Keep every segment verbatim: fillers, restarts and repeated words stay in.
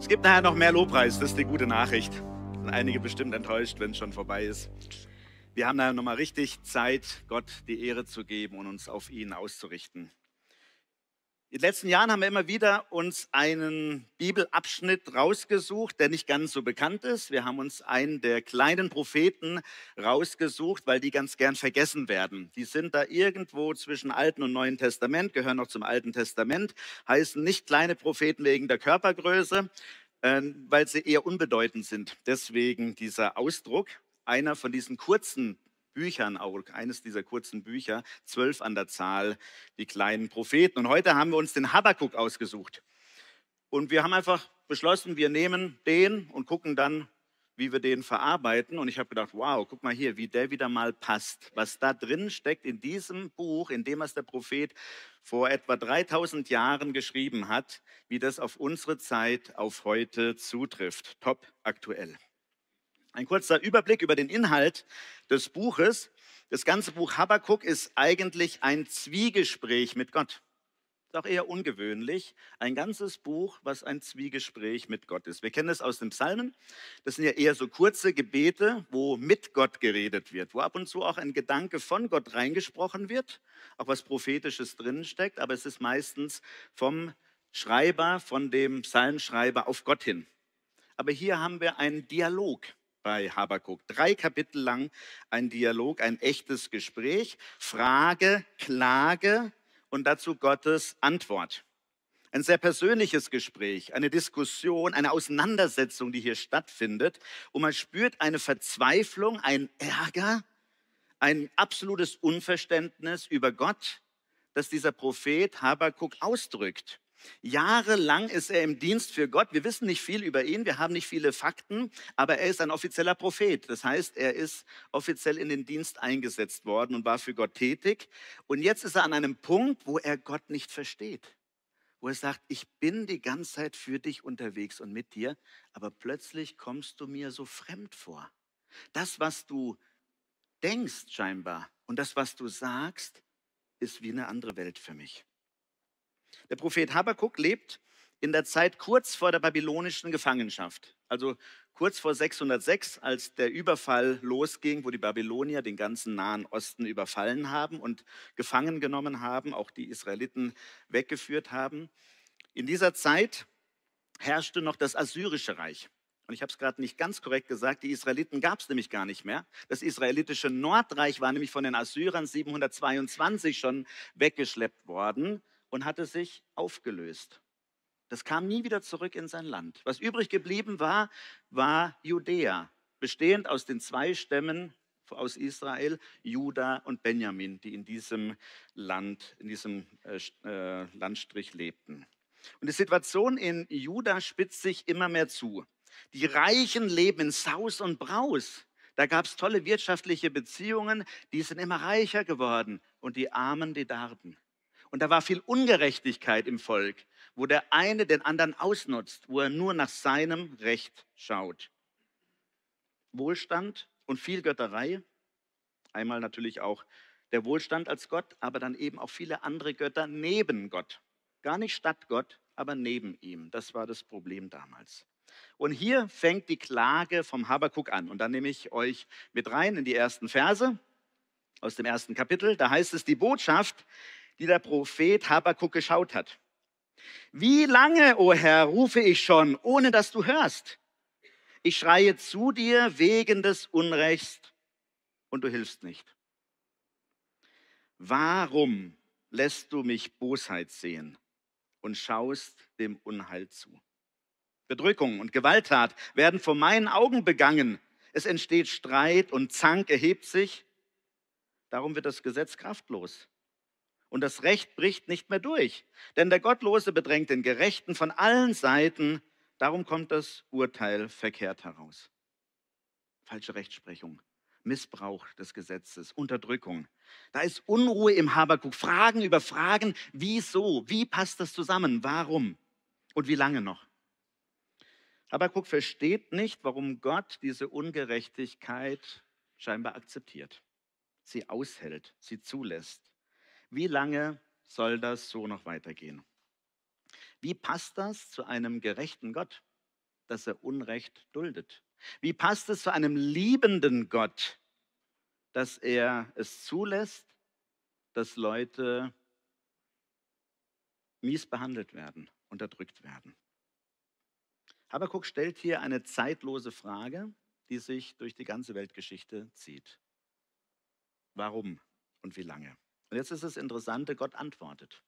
Es gibt nachher noch mehr Lobpreis, das ist die gute Nachricht. Sind einige bestimmt enttäuscht, wenn es schon vorbei ist. Wir haben nachher nochmal richtig Zeit, Gott die Ehre zu geben und uns auf ihn auszurichten. In den letzten Jahren haben wir immer wieder uns einen Bibelabschnitt rausgesucht, der nicht ganz so bekannt ist. Wir haben uns einen der kleinen Propheten rausgesucht, weil die ganz gern vergessen werden. Die sind da irgendwo zwischen Alten und Neuen Testament, gehören noch zum Alten Testament, heißen nicht kleine Propheten wegen der Körpergröße, äh, weil sie eher unbedeutend sind. Deswegen dieser Ausdruck. Einer von diesen kurzen Büchern, auch eines dieser kurzen Bücher, zwölf an der Zahl, die kleinen Propheten. Und heute haben wir uns den Habakuk ausgesucht. Und wir haben einfach beschlossen, wir nehmen den und gucken dann, wie wir den verarbeiten. Und ich habe gedacht, wow, guck mal hier, wie der wieder mal passt. Was da drin steckt in diesem Buch, in dem was der Prophet vor etwa dreitausend Jahren geschrieben hat, wie das auf unsere Zeit, auf heute zutrifft. Top aktuell. Ein kurzer Überblick über den Inhalt des Buches. Das ganze Buch Habakuk ist eigentlich ein Zwiegespräch mit Gott. Ist auch eher ungewöhnlich. Ein ganzes Buch, was ein Zwiegespräch mit Gott ist. Wir kennen das aus den Psalmen. Das sind ja eher so kurze Gebete, wo mit Gott geredet wird, wo ab und zu auch ein Gedanke von Gott reingesprochen wird, auch was Prophetisches drinsteckt, aber es ist meistens vom Schreiber, von dem Psalmschreiber auf Gott hin. Aber hier haben wir einen Dialog bei Habakuk. Drei Kapitel lang ein Dialog, ein echtes Gespräch, Frage, Klage und dazu Gottes Antwort. Ein sehr persönliches Gespräch, eine Diskussion, eine Auseinandersetzung, die hier stattfindet. Und man spürt eine Verzweiflung, ein Ärger, ein absolutes Unverständnis über Gott, das dieser Prophet Habakuk ausdrückt. Jahrelang ist er im Dienst für Gott. Wir wissen nicht viel über ihn, wir haben nicht viele Fakten, aber er ist ein offizieller Prophet. Das heißt, er ist offiziell in den Dienst eingesetzt worden und war für Gott tätig. Und jetzt ist er an einem Punkt, wo er Gott nicht versteht. Wo er sagt, ich bin die ganze Zeit für dich unterwegs und mit dir, aber plötzlich kommst du mir so fremd vor. Das, was du denkst scheinbar und das, was du sagst, ist wie eine andere Welt für mich. Der Prophet Habakuk lebt in der Zeit kurz vor der babylonischen Gefangenschaft. Also kurz vor sechshundertsechs, als der Überfall losging, wo die Babylonier den ganzen Nahen Osten überfallen haben und gefangen genommen haben, auch die Israeliten weggeführt haben. In dieser Zeit herrschte noch das Assyrische Reich. Und ich habe es gerade nicht ganz korrekt gesagt, die Israeliten gab es nämlich gar nicht mehr. Das israelitische Nordreich war nämlich von den Assyrern siebenhundertzweiundzwanzig schon weggeschleppt worden und hatte sich aufgelöst. Das kam nie wieder zurück in sein Land. Was übrig geblieben war, war Judäa, bestehend aus den zwei Stämmen aus Israel, Juda und Benjamin, die in diesem Land, in diesem äh, Landstrich lebten. Und die Situation in Juda spitzt sich immer mehr zu. Die Reichen leben in Saus und Braus. Da gab es tolle wirtschaftliche Beziehungen, die sind immer reicher geworden. Und die Armen, die darben. Und da war viel Ungerechtigkeit im Volk, wo der eine den anderen ausnutzt, wo er nur nach seinem Recht schaut. Wohlstand und viel Götterei, einmal natürlich auch der Wohlstand als Gott, aber dann eben auch viele andere Götter neben Gott. Gar nicht statt Gott, aber neben ihm. Das war das Problem damals. Und hier fängt die Klage vom Habakuk an. Und dann nehme ich euch mit rein in die ersten Verse aus dem ersten Kapitel. Da heißt es, die Botschaft, die der Prophet Habakuk geschaut hat. Wie lange, o Herr, rufe ich schon, ohne dass du hörst? Ich schreie zu dir wegen des Unrechts und du hilfst nicht. Warum lässt du mich Bosheit sehen und schaust dem Unheil zu? Bedrückung und Gewalttat werden vor meinen Augen begangen. Es entsteht Streit und Zank erhebt sich. Darum wird das Gesetz kraftlos. Und das Recht bricht nicht mehr durch. Denn der Gottlose bedrängt den Gerechten von allen Seiten. Darum kommt das Urteil verkehrt heraus. Falsche Rechtsprechung, Missbrauch des Gesetzes, Unterdrückung. Da ist Unruhe im Habakuk. Fragen über Fragen. Wieso? Wie passt das zusammen? Warum? Und wie lange noch? Habakuk versteht nicht, warum Gott diese Ungerechtigkeit scheinbar akzeptiert, sie aushält, sie zulässt. Wie lange soll das so noch weitergehen? Wie passt das zu einem gerechten Gott? dass er Unrecht duldet? Wie passt es zu einem liebenden Gott, dass er es zulässt, dass Leute mies behandelt werden, unterdrückt werden? Habakuk stellt hier eine zeitlose Frage, die sich durch die ganze Weltgeschichte zieht. Warum und wie lange? Und jetzt ist das Interessante, Gott antwortet.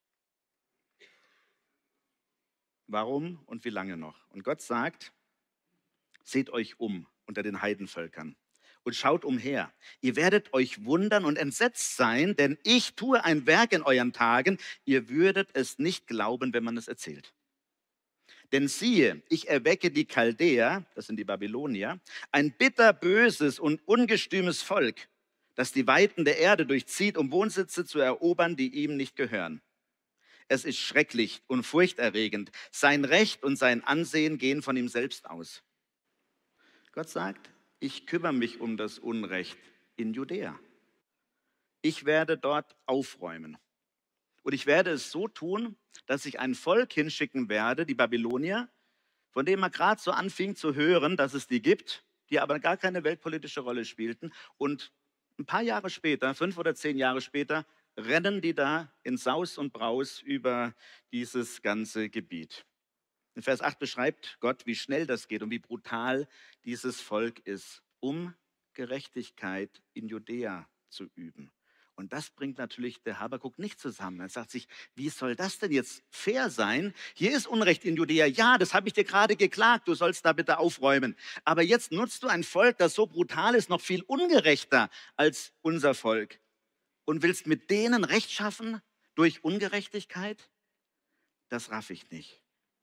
Warum und wie lange noch? Und Gott sagt, seht euch um unter den Heidenvölkern und schaut umher. Ihr werdet euch wundern und entsetzt sein, denn ich tue ein Werk in euren Tagen. Ihr würdet es nicht glauben, wenn man es erzählt. Denn siehe, ich erwecke die Chaldäer, das sind die Babylonier, ein bitterböses und ungestümes Volk, das die Weiten der Erde durchzieht, um Wohnsitze zu erobern, die ihm nicht gehören. Es ist schrecklich und furchterregend. Sein Recht und sein Ansehen gehen von ihm selbst aus. Gott sagt, ich kümmere mich um das Unrecht in Judäa. Ich werde dort aufräumen. Und ich werde es so tun, dass ich ein Volk hinschicken werde, die Babylonier, von denen man gerade so anfing zu hören, dass es die gibt, die aber gar keine weltpolitische Rolle spielten. Und ein paar Jahre später, fünf oder zehn Jahre später, rennen die da in Saus und Braus über dieses ganze Gebiet. In Vers acht beschreibt Gott, wie schnell das geht und wie brutal dieses Volk ist, um Gerechtigkeit in Judäa zu üben. Und das bringt natürlich der Habakuk nicht zusammen. Er sagt sich, wie soll das denn jetzt fair sein? Hier ist Unrecht in Judäa. Ja, das habe ich dir gerade geklagt. Du sollst da bitte aufräumen. Aber jetzt nutzt du ein Volk, das so brutal ist, noch viel ungerechter als unser Volk. Und willst mit denen Recht schaffen durch Ungerechtigkeit? Das raff ich nicht.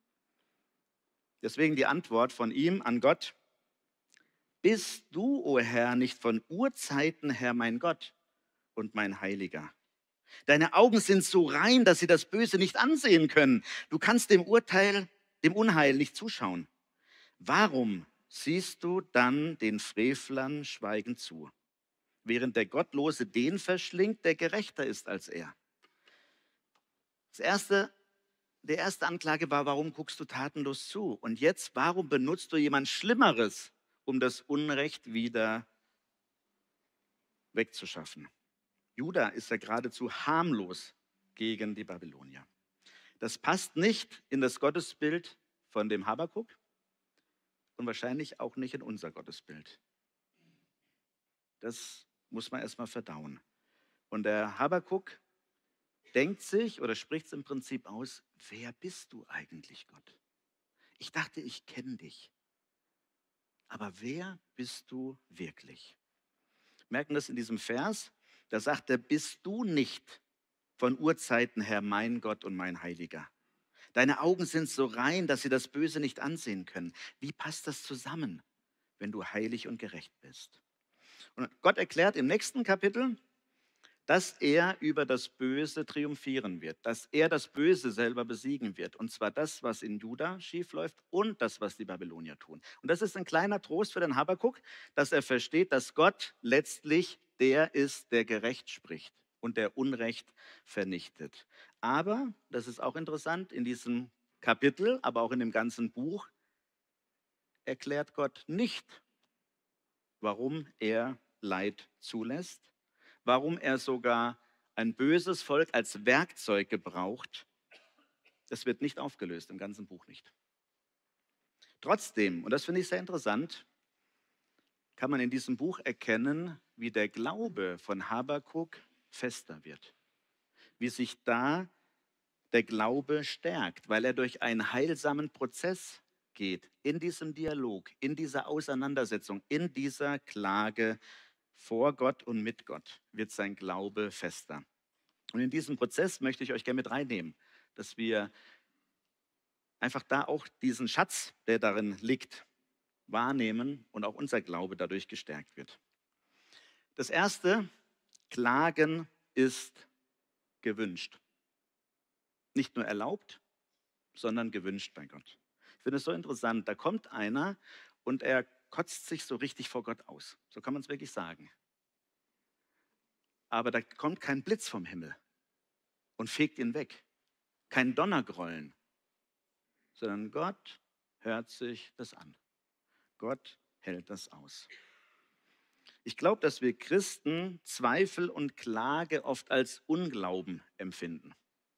Deswegen die Antwort von ihm an Gott. Bist du, o Herr, nicht von Urzeiten her mein Gott und mein Heiliger? Deine Augen sind so rein, dass sie das Böse nicht ansehen können. Du kannst dem Urteil, dem Unheil nicht zuschauen. Warum siehst du dann den Frevlern schweigend zu, während der Gottlose den verschlingt, der gerechter ist als er? Das erste, die erste Anklage war, warum guckst du tatenlos zu? Und jetzt, warum benutzt du jemand Schlimmeres, um das Unrecht wieder wegzuschaffen? Juda ist ja geradezu harmlos gegen die Babylonier. Das passt nicht in das Gottesbild von dem Habakuk und wahrscheinlich auch nicht in unser Gottesbild. Das muss man erstmal verdauen. Und der Habakuk denkt sich oder spricht es im Prinzip aus, wer bist du eigentlich, Gott? Ich dachte, ich kenne dich. Aber wer bist du wirklich? Merken das in diesem Vers? Da sagt er, bist du nicht von Urzeiten her mein Gott und mein Heiliger? Deine Augen sind so rein, dass sie das Böse nicht ansehen können. Wie passt das zusammen, wenn du heilig und gerecht bist? Und Gott erklärt im nächsten Kapitel, dass er über das Böse triumphieren wird, dass er das Böse selber besiegen wird. Und zwar das, was in Juda schiefläuft und das, was die Babylonier tun. Und das ist ein kleiner Trost für den Habakuk, dass er versteht, dass Gott letztlich der ist, der gerecht spricht und der Unrecht vernichtet. Aber, das ist auch interessant, in diesem Kapitel, aber auch in dem ganzen Buch, erklärt Gott nicht, warum er Leid zulässt, warum er sogar ein böses Volk als Werkzeug gebraucht. Das wird nicht aufgelöst, im ganzen Buch nicht. Trotzdem, und das finde ich sehr interessant, kann man in diesem Buch erkennen, wie der Glaube von Habakuk fester wird. Wie sich da der Glaube stärkt, weil er durch einen heilsamen Prozess geht, in diesem Dialog, in dieser Auseinandersetzung, in dieser Klage vor Gott und mit Gott wird sein Glaube fester. Und in diesem Prozess möchte ich euch gerne mit reinnehmen, dass wir einfach da auch diesen Schatz, der darin liegt, wahrnehmen und auch unser Glaube dadurch gestärkt wird. Das erste, Klagen ist gewünscht. Nicht nur erlaubt, sondern gewünscht bei Gott. Ich finde es so interessant, da kommt einer und er kotzt sich so richtig vor Gott aus. So kann man es wirklich sagen. Aber da kommt kein Blitz vom Himmel und fegt ihn weg. Kein Donnergrollen, sondern Gott hört sich das an. Gott hält das aus. Ich glaube, dass wir Christen Zweifel und Klage oft als Unglauben empfinden.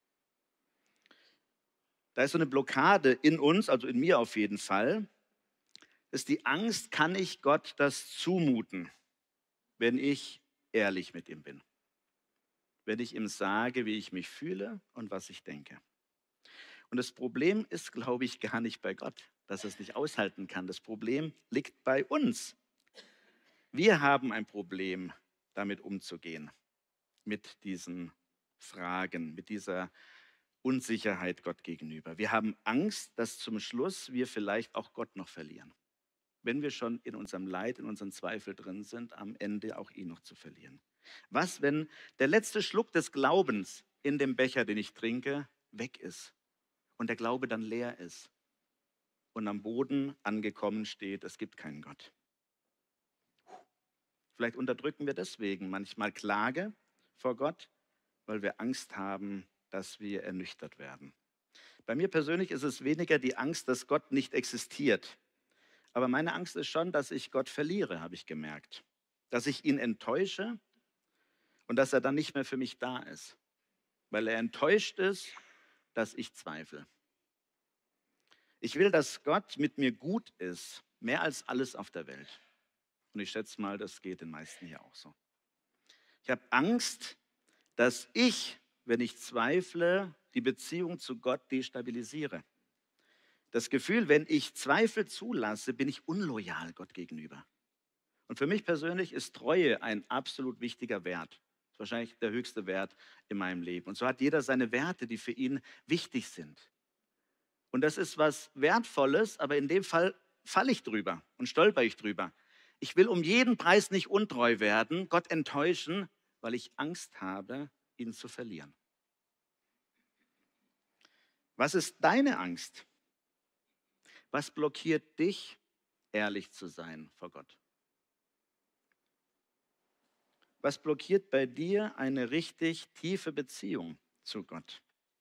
Da ist so eine Blockade in uns, also in mir auf jeden Fall, ist die Angst, kann ich Gott das zumuten, wenn ich ehrlich mit ihm bin. Wenn ich ihm sage, wie ich mich fühle und was ich denke. Und das Problem ist, glaube ich, gar nicht bei Gott, dass er es nicht aushalten kann. Das Problem liegt bei uns. Wir haben ein Problem, damit umzugehen, mit diesen Fragen, mit dieser Unsicherheit Gott gegenüber. Wir haben Angst, dass zum Schluss wir vielleicht auch Gott noch verlieren. Wenn wir schon in unserem Leid, in unserem Zweifel drin sind, am Ende auch ihn noch zu verlieren. Was, wenn der letzte Schluck des Glaubens in dem Becher, den ich trinke, weg ist und der Glaube dann leer ist und am Boden angekommen steht, es gibt keinen Gott? Vielleicht unterdrücken wir deswegen manchmal Klage vor Gott, weil wir Angst haben, dass wir ernüchtert werden. Bei mir persönlich ist es weniger die Angst, dass Gott nicht existiert. Aber meine Angst ist schon, dass ich Gott verliere, habe ich gemerkt. Dass ich ihn enttäusche und dass er dann nicht mehr für mich da ist. Weil er enttäuscht ist, dass ich zweifle. Ich will, dass Gott mit mir gut ist, mehr als alles auf der Welt. Und ich schätze mal, das geht den meisten hier auch so. Ich habe Angst, dass ich, wenn ich zweifle, die Beziehung zu Gott destabilisiere. Das Gefühl, wenn ich Zweifel zulasse, bin ich unloyal Gott gegenüber. Und für mich persönlich ist Treue ein absolut wichtiger Wert. Das ist wahrscheinlich der höchste Wert in meinem Leben. Und so hat jeder seine Werte, die für ihn wichtig sind. Und das ist was Wertvolles, aber in dem Fall falle ich drüber und stolper ich drüber. Ich will um jeden Preis nicht untreu werden, Gott enttäuschen, weil ich Angst habe, ihn zu verlieren. Was ist deine Angst? Was blockiert dich, ehrlich zu sein vor Gott? Was blockiert bei dir eine richtig tiefe Beziehung zu Gott?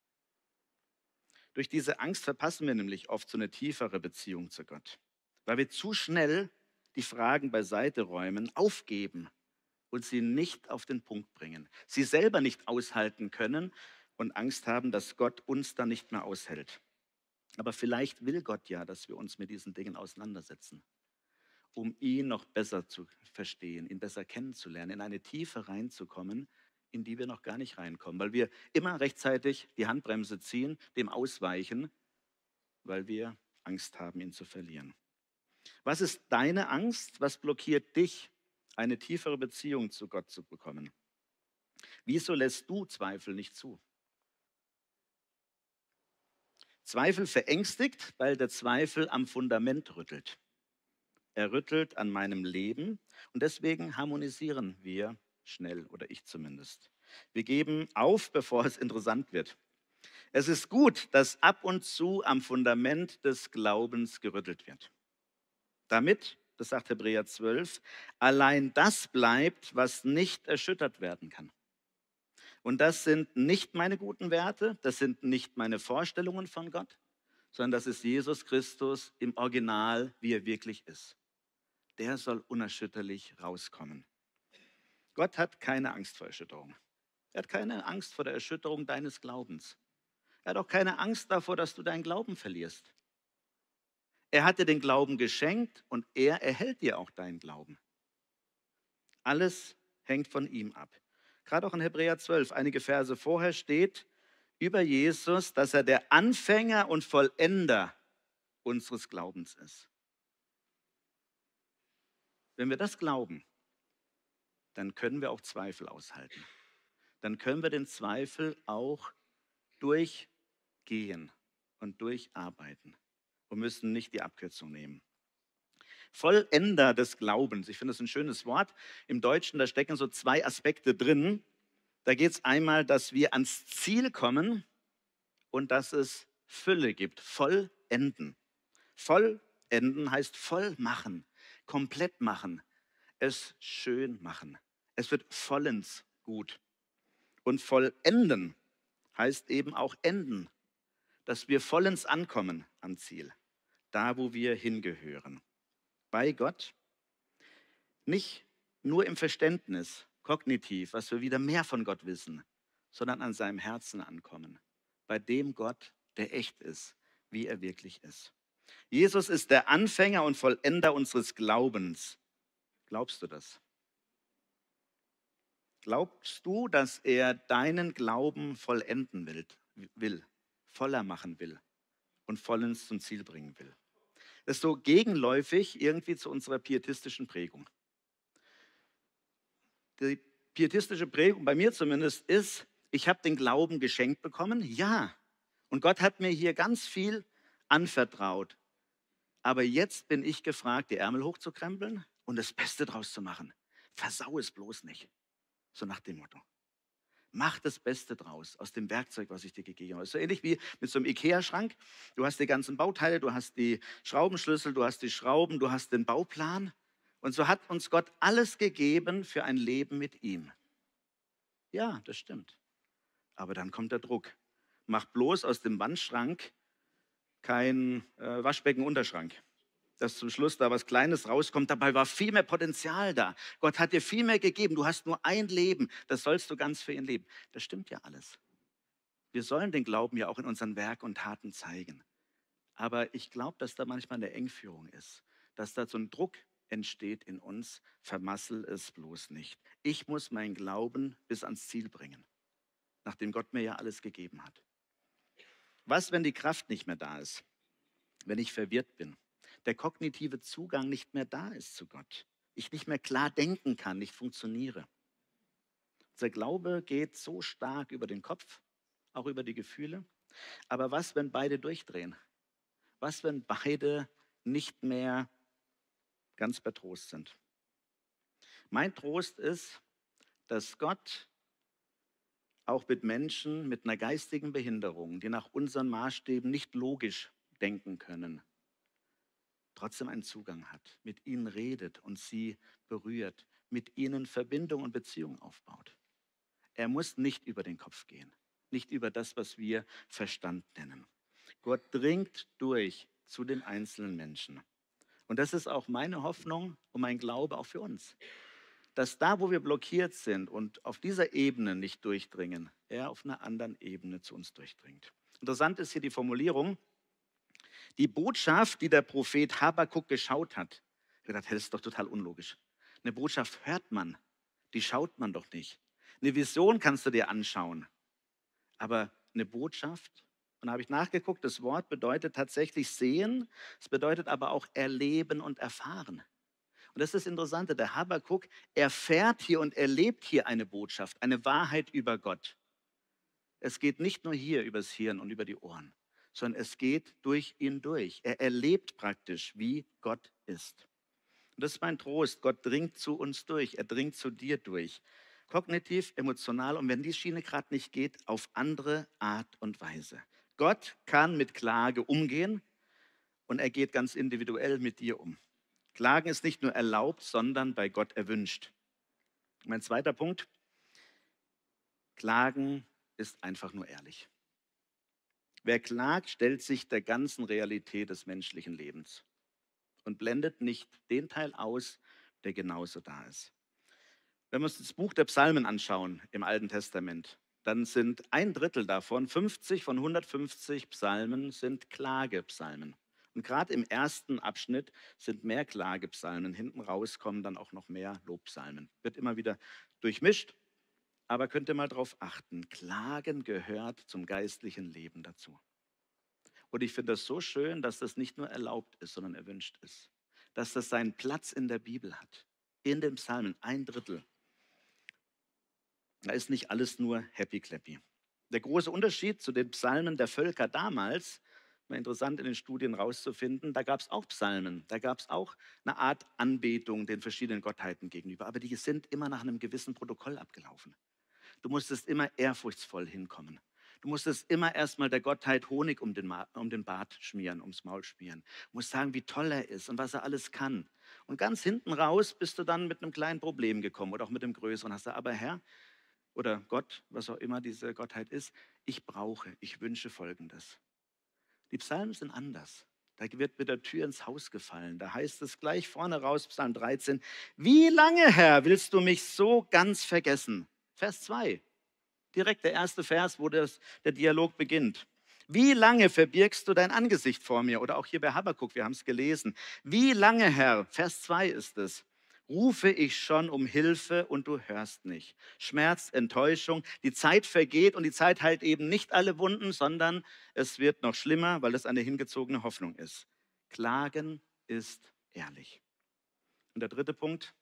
Durch diese Angst verpassen wir nämlich oft so eine tiefere Beziehung zu Gott, weil wir zu schnell die Fragen beiseite räumen, aufgeben und sie nicht auf den Punkt bringen, sie selber nicht aushalten können und Angst haben, dass Gott uns dann nicht mehr aushält. Aber vielleicht will Gott ja, dass wir uns mit diesen Dingen auseinandersetzen, um ihn noch besser zu verstehen, ihn besser kennenzulernen, in eine Tiefe reinzukommen, in die wir noch gar nicht reinkommen, weil wir immer rechtzeitig die Handbremse ziehen, dem ausweichen, weil wir Angst haben, ihn zu verlieren. Was ist deine Angst? Was blockiert dich, eine tiefere Beziehung zu Gott zu bekommen? Wieso lässt du Zweifel nicht zu? Zweifel verängstigt, weil der Zweifel am Fundament rüttelt. Er rüttelt an meinem Leben und deswegen harmonisieren wir schnell, oder ich zumindest. Wir geben auf, bevor es interessant wird. Es ist gut, dass ab und zu am Fundament des Glaubens gerüttelt wird. Damit, das sagt Hebräer zwölf, allein das bleibt, was nicht erschüttert werden kann. Und das sind nicht meine guten Werte, das sind nicht meine Vorstellungen von Gott, sondern das ist Jesus Christus im Original, wie er wirklich ist. Der soll unerschütterlich rauskommen. Gott hat keine Angst vor Erschütterung. Er hat keine Angst vor der Erschütterung deines Glaubens. Er hat auch keine Angst davor, dass du deinen Glauben verlierst. Er hat dir den Glauben geschenkt und er erhält dir auch deinen Glauben. Alles hängt von ihm ab. Gerade auch in Hebräer zwölf, einige Verse vorher steht über Jesus, dass er der Anfänger und Vollender unseres Glaubens ist. Wenn wir das glauben, dann können wir auch Zweifel aushalten. Dann können wir den Zweifel auch durchgehen und durcharbeiten und müssen nicht die Abkürzung nehmen. Vollender des Glaubens, ich finde das ein schönes Wort. Im Deutschen, da stecken so zwei Aspekte drin. Da geht es einmal, dass wir ans Ziel kommen und dass es Fülle gibt. Vollenden. Vollenden heißt voll machen, komplett machen, es schön machen. Es wird vollends gut. Und vollenden heißt eben auch enden, dass wir vollends ankommen am Ziel. da wo wir hingehören. Bei Gott, nicht nur im Verständnis, kognitiv, was wir wieder mehr von Gott wissen, sondern an seinem Herzen ankommen. Bei dem Gott, der echt ist, wie er wirklich ist. Jesus ist der Anfänger und Vollender unseres Glaubens. Glaubst du das? Glaubst du, dass er deinen Glauben vollenden will, will, voller machen will und vollends zum Ziel bringen will? Das ist so gegenläufig irgendwie zu unserer pietistischen Prägung. Die pietistische Prägung, bei mir zumindest, ist, ich habe den Glauben geschenkt bekommen, ja. Und Gott hat mir hier ganz viel anvertraut. Aber jetzt bin ich gefragt, die Ärmel hochzukrempeln und das Beste draus zu machen. Versau es bloß nicht. So nach dem Motto. Mach das Beste draus, aus dem Werkzeug, was ich dir gegeben habe. So ähnlich wie mit so einem Ikea-Schrank. Du hast die ganzen Bauteile, du hast die Schraubenschlüssel, du hast die Schrauben, du hast den Bauplan. Und so hat uns Gott alles gegeben für ein Leben mit ihm. Ja, das stimmt. Aber dann kommt der Druck. Mach bloß aus dem Wandschrank kein äh, Waschbecken-Unterschrank. Dass zum Schluss da was Kleines rauskommt. Dabei war viel mehr Potenzial da. Gott hat dir viel mehr gegeben. Du hast nur ein Leben. Das sollst du ganz für ihn leben. Das stimmt ja alles. Wir sollen den Glauben ja auch in unseren Werk und Taten zeigen. Aber ich glaube, dass da manchmal eine Engführung ist. Dass da so ein Druck entsteht in uns. Vermassel es bloß nicht. Ich muss meinen Glauben bis ans Ziel bringen. Nachdem Gott mir ja alles gegeben hat. Was, wenn die Kraft nicht mehr da ist? Wenn ich verwirrt bin? Der kognitive Zugang nicht mehr da ist zu Gott. Ich nicht mehr klar denken kann, nicht funktioniere. Unser Glaube geht so stark über den Kopf, auch über die Gefühle. Aber was, wenn beide durchdrehen? Was, wenn beide nicht mehr ganz bei Trost sind? Mein Trost ist, dass Gott auch mit Menschen mit einer geistigen Behinderung, die nach unseren Maßstäben nicht logisch denken können, trotzdem einen Zugang hat, mit ihnen redet und sie berührt, mit ihnen Verbindung und Beziehung aufbaut. Er muss nicht über den Kopf gehen, nicht über das, was wir Verstand nennen. Gott dringt durch zu den einzelnen Menschen. Und das ist auch meine Hoffnung und mein Glaube auch für uns. Dass da, wo wir blockiert sind und auf dieser Ebene nicht durchdringen, er auf einer anderen Ebene zu uns durchdringt. Interessant ist hier die Formulierung, die Botschaft, die der Prophet Habakuk geschaut hat. Ich habe gedacht, das ist doch total unlogisch. Eine Botschaft hört man, die schaut man doch nicht. Eine Vision kannst du dir anschauen, aber eine Botschaft, und da habe ich nachgeguckt, das Wort bedeutet tatsächlich sehen, es bedeutet aber auch erleben und erfahren. Und das ist das Interessante, der Habakuk erfährt hier und erlebt hier eine Botschaft, eine Wahrheit über Gott. Es geht nicht nur hier übers Hirn und über die Ohren, sondern es geht durch ihn durch. Er erlebt praktisch, wie Gott ist. Und das ist mein Trost. Gott dringt zu uns durch. Er dringt zu dir durch. Kognitiv, emotional und wenn die Schiene gerade nicht geht, auf andere Art und Weise. Gott kann mit Klage umgehen und er geht ganz individuell mit dir um. Klagen ist nicht nur erlaubt, sondern bei Gott erwünscht. Mein zweiter Punkt, Klagen ist einfach nur ehrlich. Wer klagt, stellt sich der ganzen Realität des menschlichen Lebens und blendet nicht den Teil aus, der genauso da ist. Wenn wir uns das Buch der Psalmen anschauen im Alten Testament, dann sind ein Drittel davon, fünfzig von hundertfünfzig Psalmen, sind Klagepsalmen. Und gerade im ersten Abschnitt sind mehr Klagepsalmen. Hinten raus kommen dann auch noch mehr Lobpsalmen. Wird immer wieder durchmischt. Aber könnt ihr mal darauf achten, Klagen gehört zum geistlichen Leben dazu. Und ich finde das so schön, dass das nicht nur erlaubt ist, sondern erwünscht ist. Dass das seinen Platz in der Bibel hat. In den Psalmen, ein Drittel. Da ist nicht alles nur happy-clappy. Der große Unterschied zu den Psalmen der Völker damals, war interessant in den Studien rauszufinden, da gab es auch Psalmen, da gab es auch eine Art Anbetung den verschiedenen Gottheiten gegenüber, aber die sind immer nach einem gewissen Protokoll abgelaufen. Du musstest immer ehrfurchtsvoll hinkommen. Du musstest immer erstmal der Gottheit Honig um den, Ma- um den Bart schmieren, ums Maul schmieren. Du musst sagen, wie toll er ist und was er alles kann. Und ganz hinten raus bist du dann mit einem kleinen Problem gekommen oder auch mit einem größeren. Hast du, aber Herr oder Gott, was auch immer diese Gottheit ist, ich brauche, ich wünsche Folgendes. Die Psalmen sind anders. Da wird mit der Tür ins Haus gefallen. Da heißt es gleich vorne raus, Psalm dreizehn, wie lange, Herr, willst du mich so ganz vergessen? Vers zwei, direkt der erste Vers, wo das, der Dialog beginnt. Wie lange verbirgst du dein Angesicht vor mir? Oder auch hier bei Habakuk, wir haben es gelesen. Wie lange, Herr, Vers zwei ist es, rufe ich schon um Hilfe und du hörst nicht. Schmerz, Enttäuschung, die Zeit vergeht und die Zeit heilt eben nicht alle Wunden, sondern es wird noch schlimmer, weil es eine hingezogene Hoffnung ist. Klagen ist ehrlich. Und der dritte Punkt,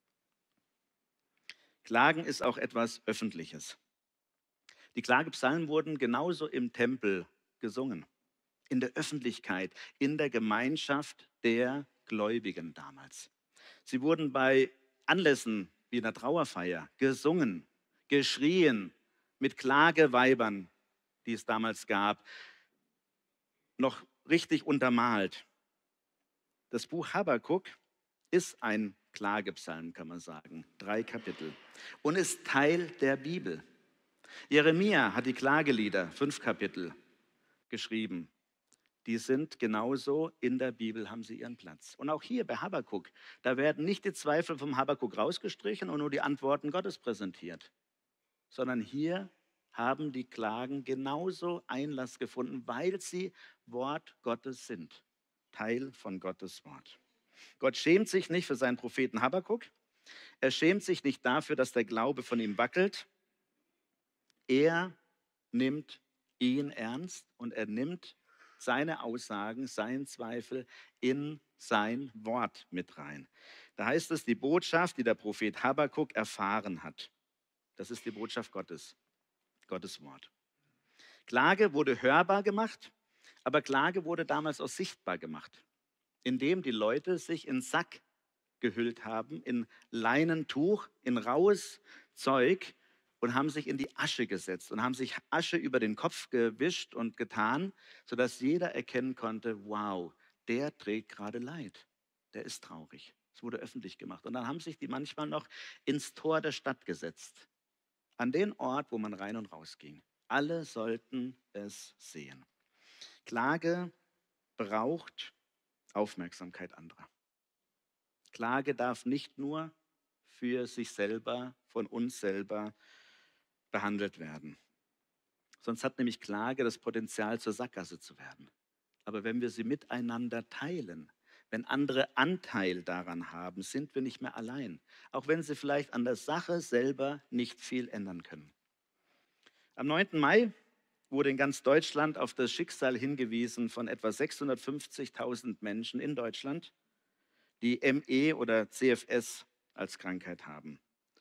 Klagen ist auch etwas Öffentliches. Die Klagepsalmen wurden genauso im Tempel gesungen, in der Öffentlichkeit, in der Gemeinschaft der Gläubigen damals. Sie wurden bei Anlässen wie einer Trauerfeier gesungen, geschrien, mit Klageweibern, die es damals gab, noch richtig untermalt. Das Buch Habakuk ist ein Klagepsalm, kann man sagen, drei Kapitel, und ist Teil der Bibel. Jeremia hat die Klagelieder, fünf Kapitel, geschrieben. Die sind genauso in der Bibel, haben sie ihren Platz. Und auch hier bei Habakuk, da werden nicht die Zweifel vom Habakuk rausgestrichen und nur die Antworten Gottes präsentiert, sondern hier haben die Klagen genauso Einlass gefunden, weil sie Wort Gottes sind, Teil von Gottes Wort. Gott schämt sich nicht für seinen Propheten Habakuk. Er schämt sich nicht dafür, dass der Glaube von ihm wackelt. Er nimmt ihn ernst und er nimmt seine Aussagen, seinen Zweifel in sein Wort mit rein. Da heißt es, die Botschaft, die der Prophet Habakuk erfahren hat. Das ist die Botschaft Gottes, Gottes Wort. Klage wurde hörbar gemacht, aber Klage wurde damals auch sichtbar gemacht, indem die Leute sich in Sack gehüllt haben, in Leinentuch, in raues Zeug, und haben sich in die Asche gesetzt und haben sich Asche über den Kopf gewischt und getan, sodass jeder erkennen konnte, wow, der trägt gerade Leid, der ist traurig. Es wurde öffentlich gemacht. Und dann haben sich die manchmal noch ins Tor der Stadt gesetzt, an den Ort, wo man rein und raus ging. Alle sollten es sehen. Klage braucht Aufmerksamkeit anderer. Klage darf nicht nur für sich selber, von uns selber behandelt werden. Sonst hat nämlich Klage das Potenzial, zur Sackgasse zu werden. Aber wenn wir sie miteinander teilen, wenn andere Anteil daran haben, sind wir nicht mehr allein. Auch wenn sie vielleicht an der Sache selber nicht viel ändern können. Am neunten Mai wurde in ganz Deutschland auf das Schicksal hingewiesen von etwa sechshundertfünfzigtausend Menschen in Deutschland, die M E oder C F S als Krankheit haben.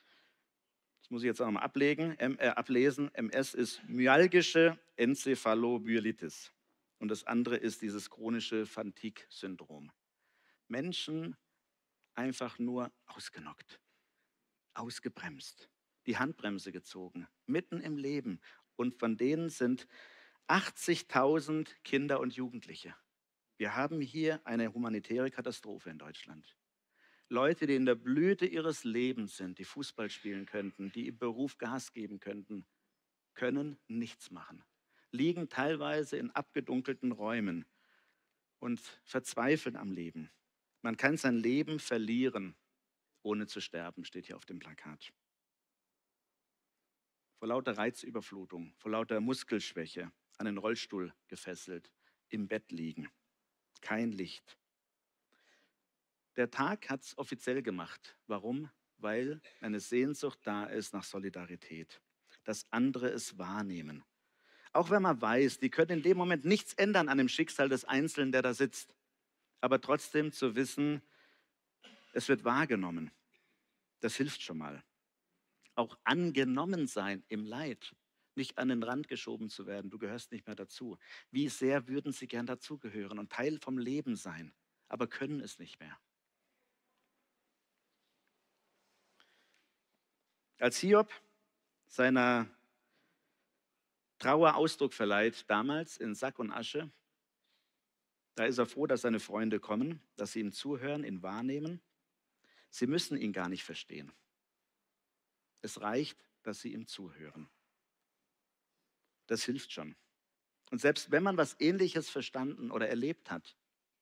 Das muss ich jetzt auch nochmal ablegen, äh, ablesen. M S ist myalgische Enzephalomyelitis und das andere ist dieses chronische Fatigue-Syndrom. Menschen einfach nur ausgenockt, ausgebremst, die Handbremse gezogen, mitten im Leben. Und von denen sind achtzigtausend Kinder und Jugendliche. Wir haben hier eine humanitäre Katastrophe in Deutschland. Leute, die in der Blüte ihres Lebens sind, die Fußball spielen könnten, die im Beruf Gas geben könnten, können nichts machen, liegen teilweise in abgedunkelten Räumen und verzweifeln am Leben. Man kann sein Leben verlieren, ohne zu sterben, steht hier auf dem Plakat. Vor lauter Reizüberflutung, vor lauter Muskelschwäche, an den Rollstuhl gefesselt, im Bett liegen, kein Licht. Der Tag hat es offiziell gemacht. Warum? Weil eine Sehnsucht da ist nach Solidarität, dass andere es wahrnehmen. Auch wenn man weiß, die können in dem Moment nichts ändern an dem Schicksal des Einzelnen, der da sitzt. Aber trotzdem zu wissen, es wird wahrgenommen, das hilft schon mal. Auch angenommen sein im Leid, nicht an den Rand geschoben zu werden, du gehörst nicht mehr dazu. Wie sehr würden sie gern dazugehören und Teil vom Leben sein, aber können es nicht mehr. Als Hiob seiner Trauer Ausdruck verleiht, damals in Sack und Asche, da ist er froh, dass seine Freunde kommen, dass sie ihm zuhören, ihn wahrnehmen. Sie müssen ihn gar nicht verstehen. Es reicht, dass sie ihm zuhören. Das hilft schon. Und selbst wenn man was Ähnliches verstanden oder erlebt hat,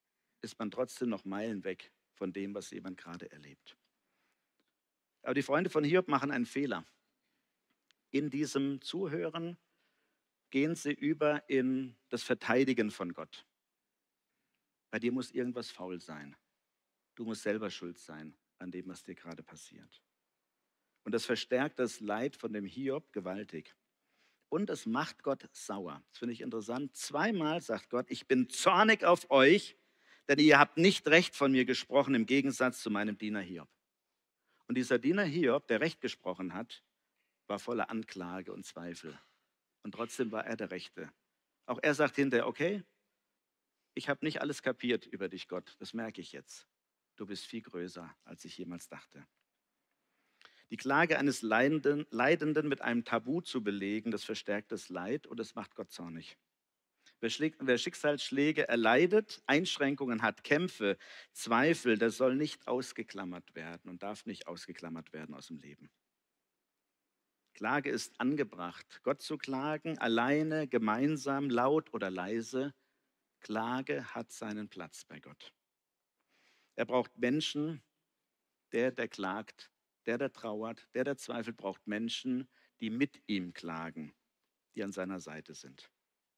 ist man trotzdem noch Meilen weg von dem, was jemand gerade erlebt. Aber die Freunde von Hiob machen einen Fehler. In diesem Zuhören gehen sie über in das Verteidigen von Gott. Bei dir muss irgendwas faul sein. Du musst selber schuld sein an dem, was dir gerade passiert. Und das verstärkt das Leid von dem Hiob gewaltig. Und es macht Gott sauer. Das finde ich interessant. Zweimal sagt Gott, ich bin zornig auf euch, denn ihr habt nicht recht von mir gesprochen, im Gegensatz zu meinem Diener Hiob. Und dieser Diener Hiob, der Recht gesprochen hat, war voller Anklage und Zweifel. Und trotzdem war er der Rechte. Auch er sagt hinterher, okay, ich habe nicht alles kapiert über dich, Gott. Das merke ich jetzt. Du bist viel größer, als ich jemals dachte. Die Klage eines Leidenden, Leidenden mit einem Tabu zu belegen, das verstärkt das Leid und das macht Gott zornig. Wer, schlägt, wer Schicksalsschläge erleidet, Einschränkungen hat, Kämpfe, Zweifel, der soll nicht ausgeklammert werden und darf nicht ausgeklammert werden aus dem Leben. Klage ist angebracht. Gott zu klagen, alleine, gemeinsam, laut oder leise. Klage hat seinen Platz bei Gott. Er braucht Menschen, der, der klagt, der, der trauert, der, der zweifelt, braucht Menschen, die mit ihm klagen, die an seiner Seite sind.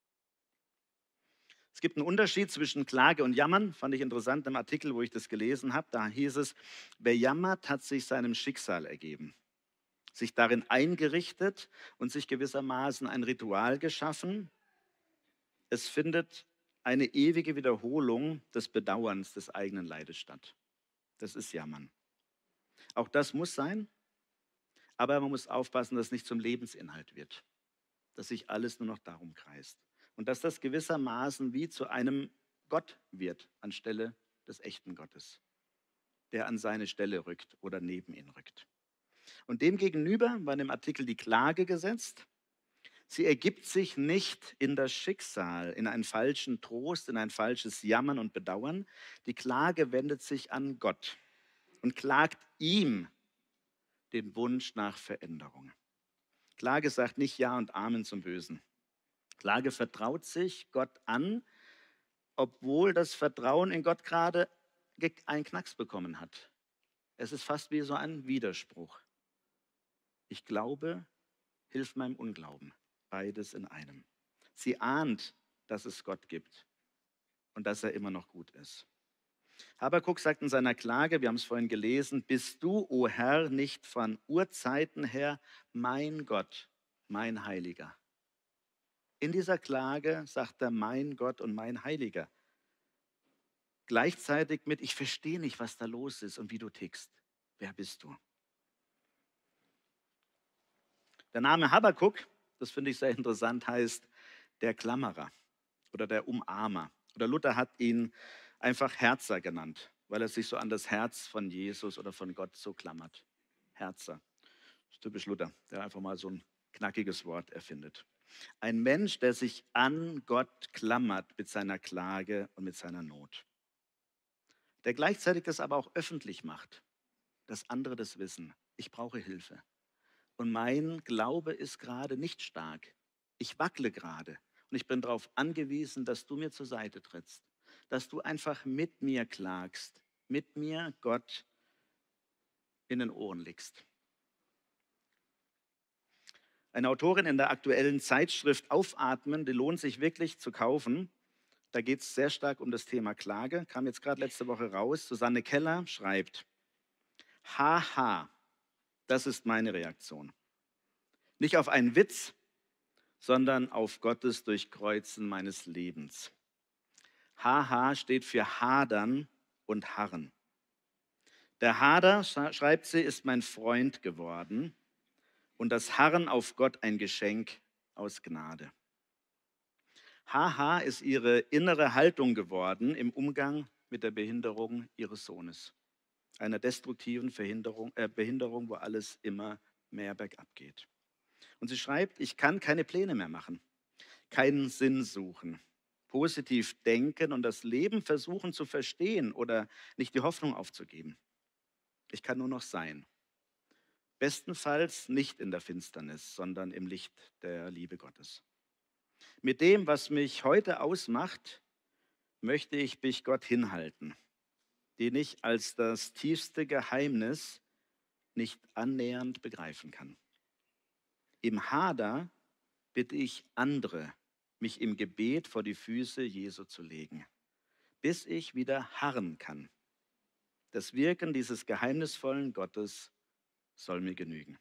Es gibt einen Unterschied zwischen Klage und Jammern, fand ich interessant im Artikel, wo ich das gelesen habe. Da hieß es, wer jammert, hat sich seinem Schicksal ergeben, sich darin eingerichtet und sich gewissermaßen ein Ritual geschaffen. Es findet eine ewige Wiederholung des Bedauerns des eigenen Leides statt. Das ist Jammern. Auch das muss sein, aber man muss aufpassen, dass es nicht zum Lebensinhalt wird, dass sich alles nur noch darum kreist und dass das gewissermaßen wie zu einem Gott wird anstelle des echten Gottes, der an seine Stelle rückt oder neben ihn rückt. Und demgegenüber war in dem Artikel die Klage gesetzt. Sie ergibt sich nicht in das Schicksal, in einen falschen Trost, in ein falsches Jammern und Bedauern. Die Klage wendet sich an Gott und klagt ihm den Wunsch nach Veränderung. Klage sagt nicht Ja und Amen zum Bösen. Klage vertraut sich Gott an, obwohl das Vertrauen in Gott gerade einen Knacks bekommen hat. Es ist fast wie so ein Widerspruch. Ich glaube, hilf meinem Unglauben. Beides in einem. Sie ahnt, dass es Gott gibt und dass er immer noch gut ist. Habakuk sagt in seiner Klage, wir haben es vorhin gelesen, bist du, o Herr, nicht von Urzeiten her mein Gott, mein Heiliger. In dieser Klage sagt er mein Gott und mein Heiliger. Gleichzeitig mit, ich verstehe nicht, was da los ist und wie du tickst. Wer bist du? Der Name Habakuk, das finde ich sehr interessant, heißt der Klammerer oder der Umarmer. Oder Luther hat ihn einfach Herzer genannt, weil er sich so an das Herz von Jesus oder von Gott so klammert. Herzer. Das ist typisch Luther, der einfach mal so ein knackiges Wort erfindet. Ein Mensch, der sich an Gott klammert mit seiner Klage und mit seiner Not. Der gleichzeitig das aber auch öffentlich macht, dass andere das wissen. Ich brauche Hilfe. Und mein Glaube ist gerade nicht stark. Ich wackle gerade. Und ich bin darauf angewiesen, dass du mir zur Seite trittst. Dass du einfach mit mir klagst. Mit mir Gott in den Ohren liegst. Eine Autorin in der aktuellen Zeitschrift Aufatmen, die lohnt sich wirklich zu kaufen. Da geht es sehr stark um das Thema Klage. Kam jetzt gerade letzte Woche raus. Susanne Keller schreibt, haha, das ist meine Reaktion. Nicht auf einen Witz, sondern auf Gottes Durchkreuzen meines Lebens. Haha steht für hadern und harren. Der Hader, schreibt sie, ist mein Freund geworden und das Harren auf Gott ein Geschenk aus Gnade. Haha ist ihre innere Haltung geworden im Umgang mit der Behinderung ihres Sohnes. Einer destruktiven Verhinderung, äh, Behinderung, wo alles immer mehr bergab geht. Und sie schreibt, ich kann keine Pläne mehr machen, keinen Sinn suchen, positiv denken und das Leben versuchen zu verstehen oder nicht die Hoffnung aufzugeben. Ich kann nur noch sein. Bestenfalls nicht in der Finsternis, sondern im Licht der Liebe Gottes. Mit dem, was mich heute ausmacht, möchte ich mich Gott hinhalten, den ich als das tiefste Geheimnis nicht annähernd begreifen kann. Im Hader bitte ich andere, mich im Gebet vor die Füße Jesu zu legen, bis ich wieder harren kann. Das Wirken dieses geheimnisvollen Gottes soll mir genügen.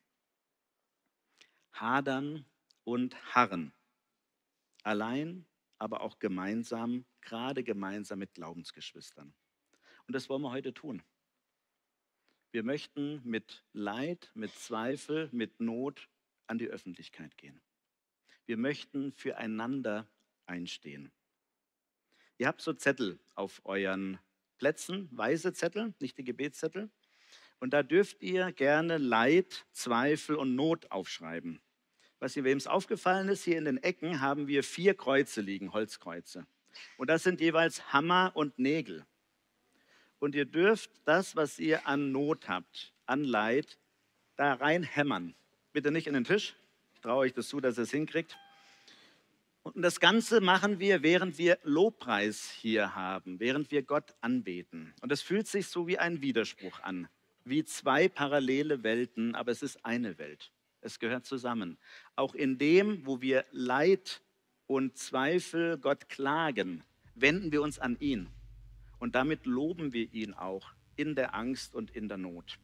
Hadern und harren, allein, aber auch gemeinsam, gerade gemeinsam mit Glaubensgeschwistern. Und das wollen wir heute tun. Wir möchten mit Leid, mit Zweifel, mit Not an die Öffentlichkeit gehen. Wir möchten füreinander einstehen. Ihr habt so Zettel auf euren Plätzen, weiße Zettel, nicht die Gebetszettel. Und da dürft ihr gerne Leid, Zweifel und Not aufschreiben. Was ihr, wem es aufgefallen ist, hier in den Ecken haben wir vier Kreuze liegen, Holzkreuze. Und das sind jeweils Hammer und Nägel. Und ihr dürft das, was ihr an Not habt, an Leid, da reinhämmern. Bitte nicht in den Tisch. Ich traue euch das zu, dass ihr es hinkriegt. Und das Ganze machen wir, während wir Lobpreis hier haben, während wir Gott anbeten. Und es fühlt sich so wie ein Widerspruch an, wie zwei parallele Welten, aber es ist eine Welt. Es gehört zusammen. Auch in dem, wo wir Leid und Zweifel Gott klagen, wenden wir uns an ihn. Und damit loben wir ihn auch in der Angst und in der Not.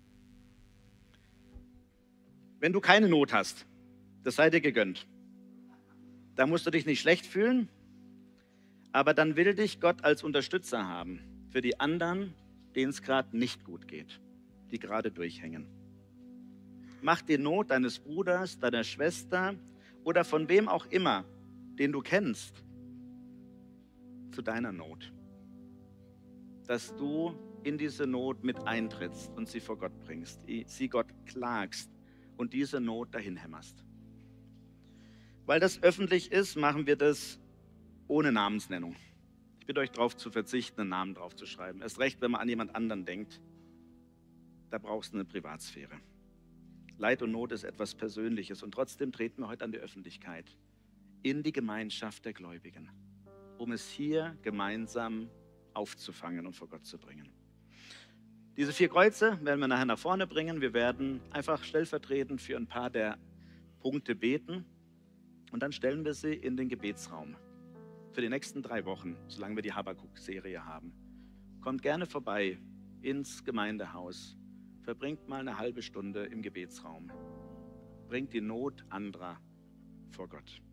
Wenn du keine Not hast, das sei dir gegönnt. Da musst du dich nicht schlecht fühlen, aber dann will dich Gott als Unterstützer haben für die anderen, denen es gerade nicht gut geht, die gerade durchhängen. Mach die Not deines Bruders, deiner Schwester oder von wem auch immer, den du kennst, zu deiner Not. Dass du in diese Not mit eintrittst und sie vor Gott bringst, sie Gott klagst und diese Not dahin hämmerst. Weil das öffentlich ist, machen wir das ohne Namensnennung. Ich bitte euch darauf zu verzichten, einen Namen drauf zu schreiben. Erst recht, wenn man an jemand anderen denkt. Da brauchst du eine Privatsphäre. Leid und Not ist etwas Persönliches und trotzdem treten wir heute an die Öffentlichkeit, in die Gemeinschaft der Gläubigen, um es hier gemeinsam aufzufangen und vor Gott zu bringen. Diese vier Kreuze werden wir nachher nach vorne bringen. Wir werden einfach stellvertretend für ein paar der Punkte beten und dann stellen wir sie in den Gebetsraum für die nächsten drei Wochen, solange wir die Habakuk-Serie haben. Kommt gerne vorbei ins Gemeindehaus, verbringt mal eine halbe Stunde im Gebetsraum, bringt die Not anderer vor Gott.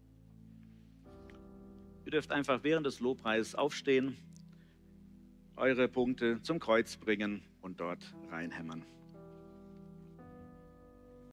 Ihr dürft einfach während des Lobpreises aufstehen, eure Punkte zum Kreuz bringen und dort reinhämmern.